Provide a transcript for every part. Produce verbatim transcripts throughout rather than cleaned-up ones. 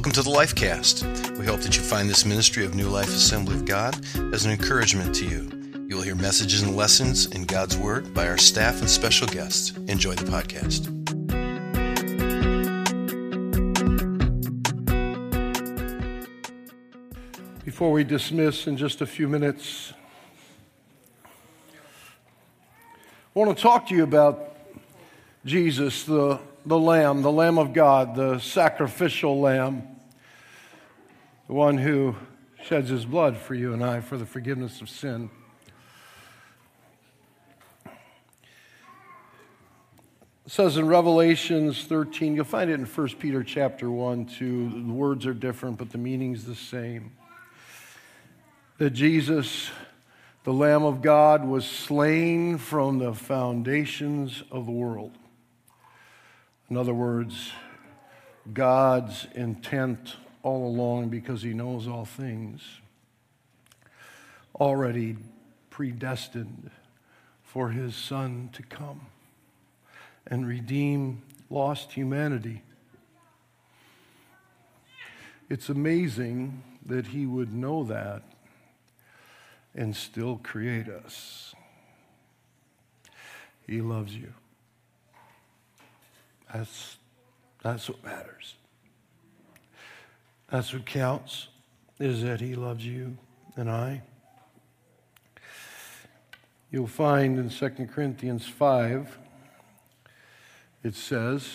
Welcome to the Lifecast. We hope that you find this ministry of New Life Assembly of God as an encouragement to you. You will hear messages and lessons in God's Word by our staff and special guests. Enjoy the podcast. Before we dismiss in just a few minutes, I want to talk to you about Jesus, the, the Lamb, the Lamb of God, the sacrificial Lamb, the one who sheds his blood for you and I for the forgiveness of sin. It says in Revelations thirteen, you'll find it in First Peter chapter one, too. The words are different, but the meaning's the same. That Jesus, the Lamb of God, was slain from the foundations of the world. In other words, God's intent all along, because he knows all things, already predestined for his Son to come and redeem lost humanity. It's amazing that he would know that and still create us. He loves you. That's, that's what matters. That's what counts, is that he loves you and I. You'll find in Second Corinthians five, it says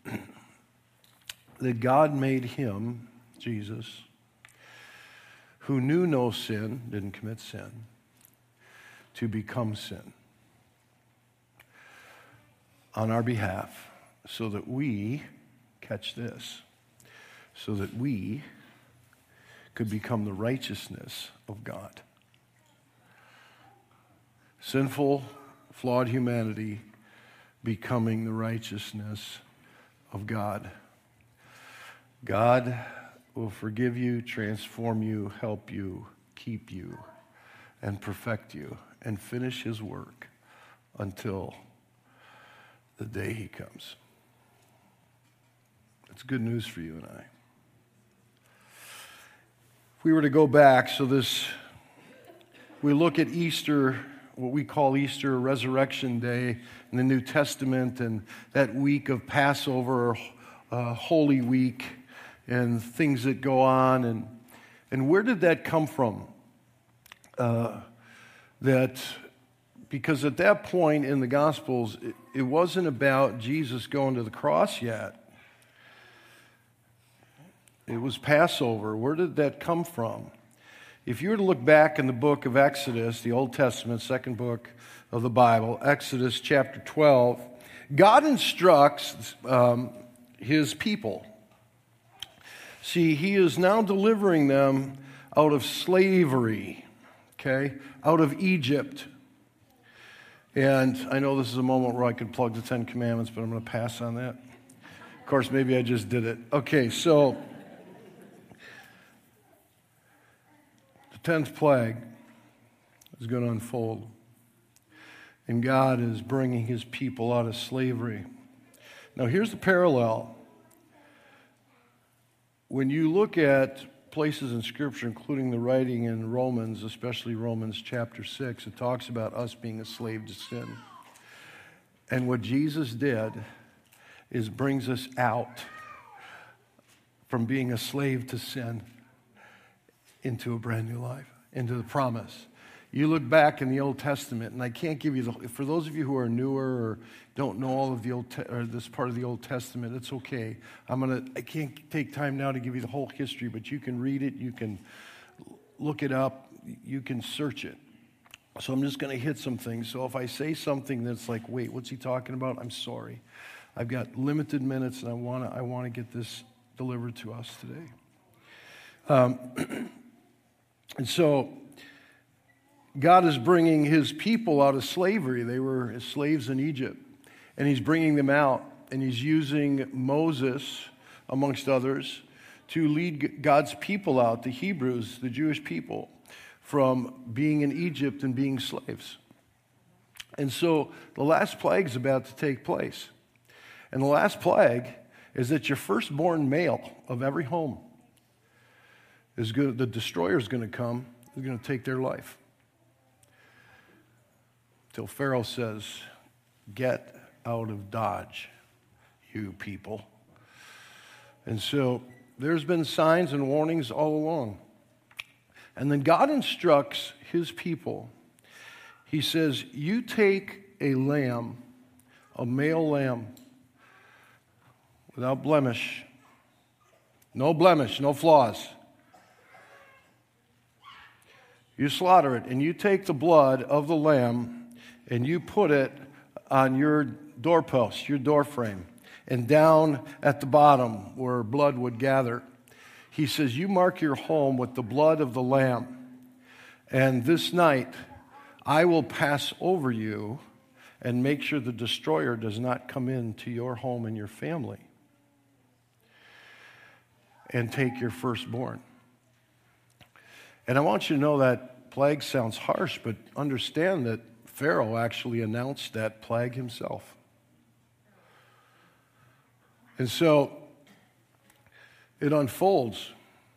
that God made him, Jesus, who knew no sin, didn't commit sin, to become sin on our behalf, so that we, catch this, so that we could become the righteousness of God. Sinful, flawed humanity becoming the righteousness of God. God will forgive you, transform you, help you, keep you, and perfect you, and finish his work until the day he comes. It's good news for you and I. If we were to go back, so this, we look at Easter, what we call Easter, Resurrection Day in the New Testament, and that week of Passover, uh, Holy Week, and things that go on, and and where did that come from? Uh, that because at that point in the Gospels, it, it wasn't about Jesus going to the cross yet. It was Passover. Where did that come from? If you were to look back in the book of Exodus, the Old Testament, second book of the Bible, Exodus chapter twelve, God instructs um, his people. See, he is now delivering them out of slavery, okay, out of Egypt. And I know this is a moment where I could plug the Ten Commandments, but I'm going to pass on that. Of course, maybe I just did it. Okay, so the tenth plague is going to unfold. And God is bringing his people out of slavery. Now, here's the parallel. When you look at places in Scripture, including the writing in Romans, especially Romans chapter six, it talks about us being a slave to sin. And what Jesus did is brings us out from being a slave to sin into a brand new life, into the promise. You look back in the Old Testament, and I can't give you the, for those of you who are newer or don't know all of the Old Te- or this part of the Old Testament, it's okay. I'm gonna, I can't take time now to give you the whole history, but you can read it, you can look it up, you can search it. So I'm just gonna hit some things. So if I say something that's like, wait, what's he talking about? I'm sorry. I've got limited minutes, and I wanna, I wanna get this delivered to us today. Um, and so, God is bringing his people out of slavery. They were slaves in Egypt. And he's bringing them out. And he's using Moses, amongst others, to lead God's people out, the Hebrews, the Jewish people, from being in Egypt and being slaves. And so the last plague is about to take place. And the last plague is that your firstborn male of every home is going, the destroyer is going to come, is going to take their life. Till Pharaoh says, "Get out of Dodge, you people." And so there's been signs and warnings all along. And then God instructs his people. He says, you take a lamb, a male lamb, without blemish, no blemish, no flaws. You slaughter it, and you take the blood of the lamb, and you put it on your doorpost, your door frame, and down at the bottom where blood would gather. He says, you mark your home with the blood of the lamb, and this night I will pass over you and make sure the destroyer does not come into your home and your family and take your firstborn. And I want you to know that plague sounds harsh, but understand that Pharaoh actually announced that plague himself. And so it unfolds.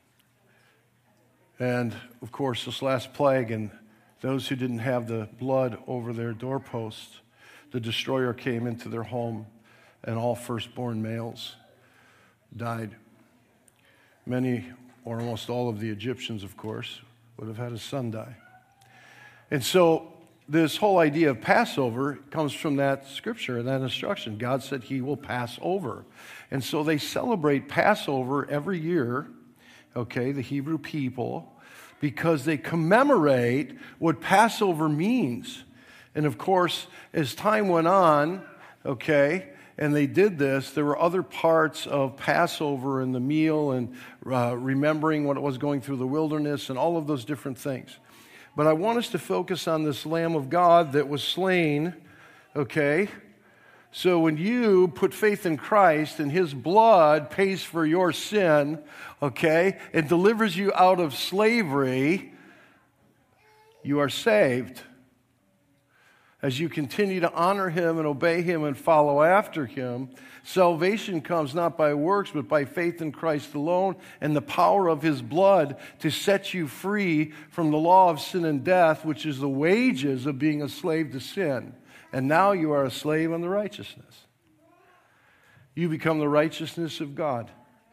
And of course, this last plague, and those who didn't have the blood over their doorposts, the destroyer came into their home, and all firstborn males died. Many, or almost all of the Egyptians, of course, would have had a son die. And so this whole idea of Passover comes from that scripture and that instruction. God said he will pass over. And so they celebrate Passover every year, okay, the Hebrew people, because they commemorate what Passover means. And of course, as time went on, okay, and they did this, there were other parts of Passover and the meal and uh, remembering what it was going through the wilderness and all of those different things. But I want us to focus on this Lamb of God that was slain, okay? So when you put faith in Christ and his blood pays for your sin, okay, and delivers you out of slavery, you are saved. As you continue to honor him and obey him and follow after him, salvation comes not by works, but by faith in Christ alone and the power of his blood to set you free from the law of sin and death, which is the wages of being a slave to sin. And now you are a slave unto righteousness. You become the righteousness of God.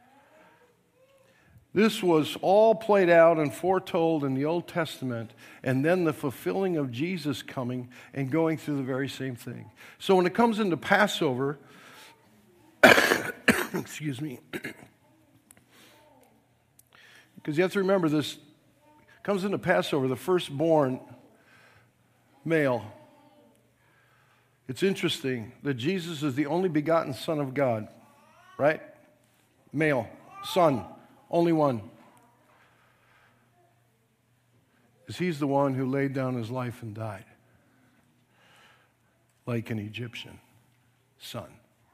This was all played out and foretold in the Old Testament, and then the fulfilling of Jesus coming and going through the very same thing. So when it comes into Passover, excuse me, because you have to remember this, comes into Passover, the firstborn male. It's interesting that Jesus is the only begotten Son of God, right? Male, son. Only one. Because he's the one who laid down his life and died. Like an Egyptian son.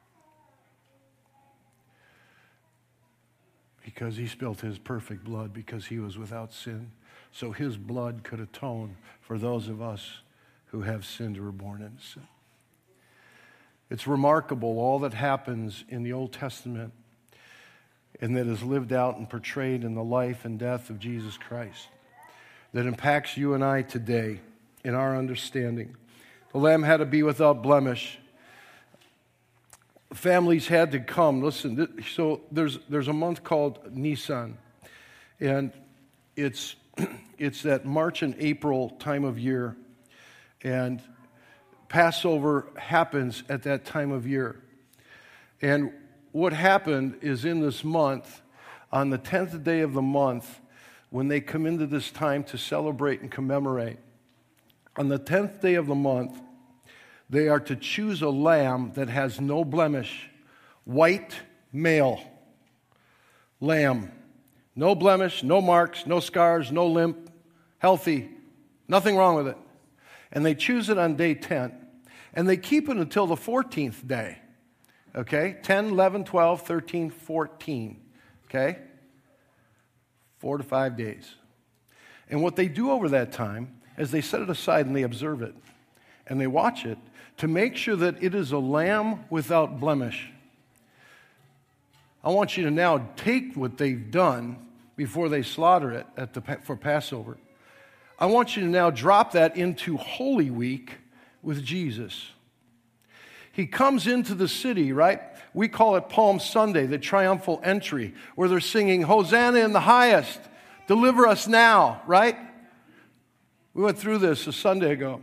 Because he spilled his perfect blood because he was without sin. So his blood could atone for those of us who have sinned or were born into sin. It's remarkable all that happens in the Old Testament and that is lived out and portrayed in the life and death of Jesus Christ, that impacts you and I today in our understanding. The lamb had to be without blemish. Families had to come. Listen, so there's there's a month called Nisan, and it's it's that March and April time of year, and Passover happens at that time of year. And what happened is in this month, on the tenth day of the month, when they come into this time to celebrate and commemorate, on the tenth day of the month, they are to choose a lamb that has no blemish, white male lamb. No blemish, no marks, no scars, no limp, healthy, nothing wrong with it. And they choose it on day ten. And they keep it until the fourteenth day. Okay? ten, eleven, twelve, thirteen, fourteen. Okay? Four to five days. And what they do over that time is they set it aside and they observe it. And they watch it to make sure that it is a lamb without blemish. I want you to now take what they've done before they slaughter it at the, for Passover. I want you to now drop that into Holy Week with Jesus. He comes into the city, right? We call it Palm Sunday, the triumphal entry, where they're singing, Hosanna in the highest, deliver us now, right? We went through this a Sunday ago.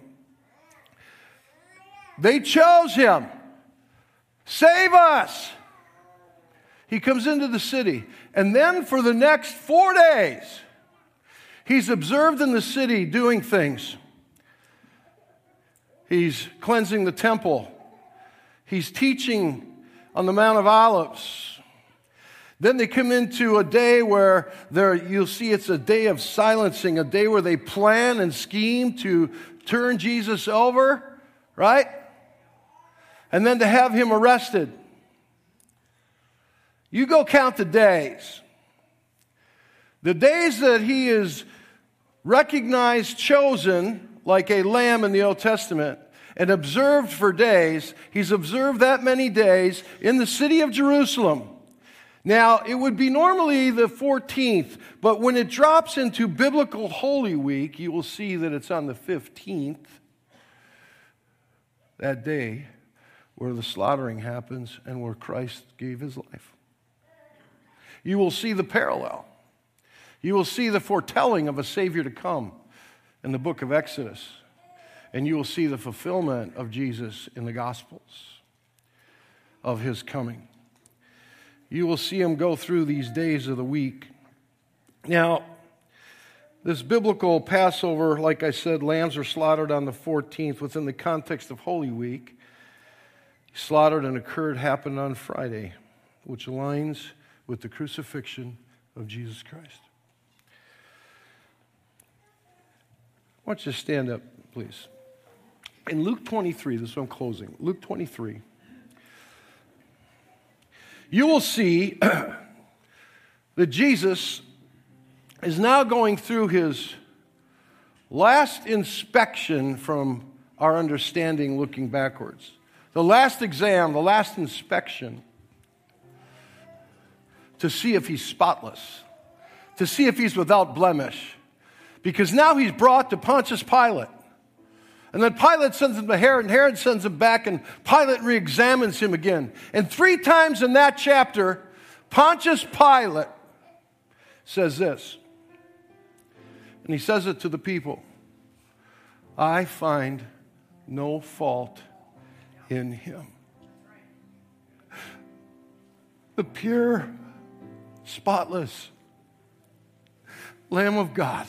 They chose him. Save us. He comes into the city. And then for the next four days, he's observed in the city doing things. He's cleansing the temple. He's teaching on the Mount of Olives. Then they come into a day where there, you'll see it's a day of silencing, a day where they plan and scheme to turn Jesus over, right? And then to have him arrested. You go count the days. The days that he is recognized, chosen, like a lamb in the Old Testament, and observed for days. He's observed that many days in the city of Jerusalem. Now, it would be normally the fourteenth, but when it drops into biblical Holy Week, you will see that it's on the fifteenth, that day where the slaughtering happens and where Christ gave his life. You will see the parallel. You will see the foretelling of a Savior to come in the book of Exodus. And you will see the fulfillment of Jesus in the Gospels of his coming. You will see him go through these days of the week. Now, this biblical Passover, like I said, lambs are slaughtered on the fourteenth within the context of Holy Week. Slaughtered and occurred happened on Friday, which aligns with the crucifixion of Jesus Christ. Why don't you stand up, please? In Luke twenty-three, this is what I'm closing. Luke twenty-three. You will see that Jesus is now going through his last inspection from our understanding looking backwards. The last exam, the last inspection to see if he's spotless, to see if he's without blemish. Because now he's brought to Pontius Pilate. And then Pilate sends him to Herod, and Herod sends him back, and Pilate re-examines him again. And three times in that chapter, Pontius Pilate says this. And he says it to the people. I find no fault in him. The pure, spotless Lamb of God.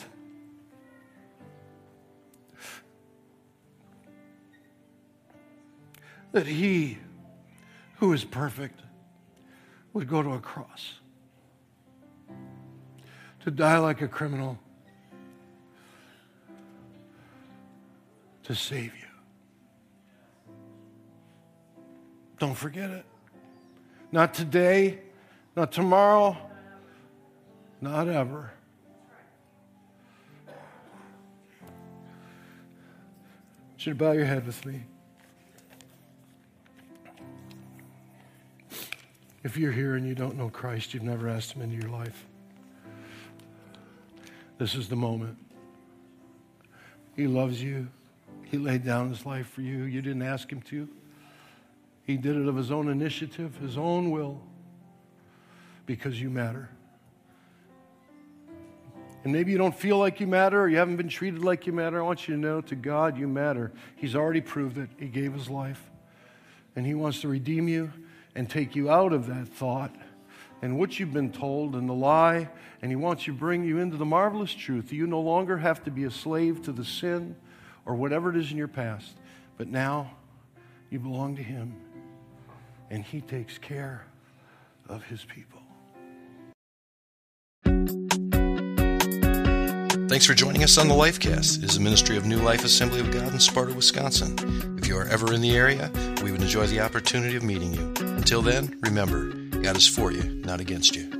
That he who is perfect would go to a cross to die like a criminal to save you. Don't forget it. Not today, not tomorrow, not ever. I want you to bow your head with me. If you're here and you don't know Christ, you've never asked him into your life, this is the moment. He loves you. He laid down his life for you. You didn't ask him to. He did it of his own initiative, his own will, because you matter. And maybe you don't feel like you matter, or you haven't been treated like you matter. I want you to know, to God, you matter. He's already proved it. He gave his life. And he wants to redeem you and take you out of that thought and what you've been told and the lie. And he wants to bring you into the marvelous truth that you no longer have to be a slave to the sin or whatever it is in your past. But now you belong to him, and he takes care of his people. Thanks for joining us on the Lifecast. It is a ministry of New Life Assembly of God in Sparta, Wisconsin. If you are ever in the area, we would enjoy the opportunity of meeting you. Until then, remember, God is for you, not against you.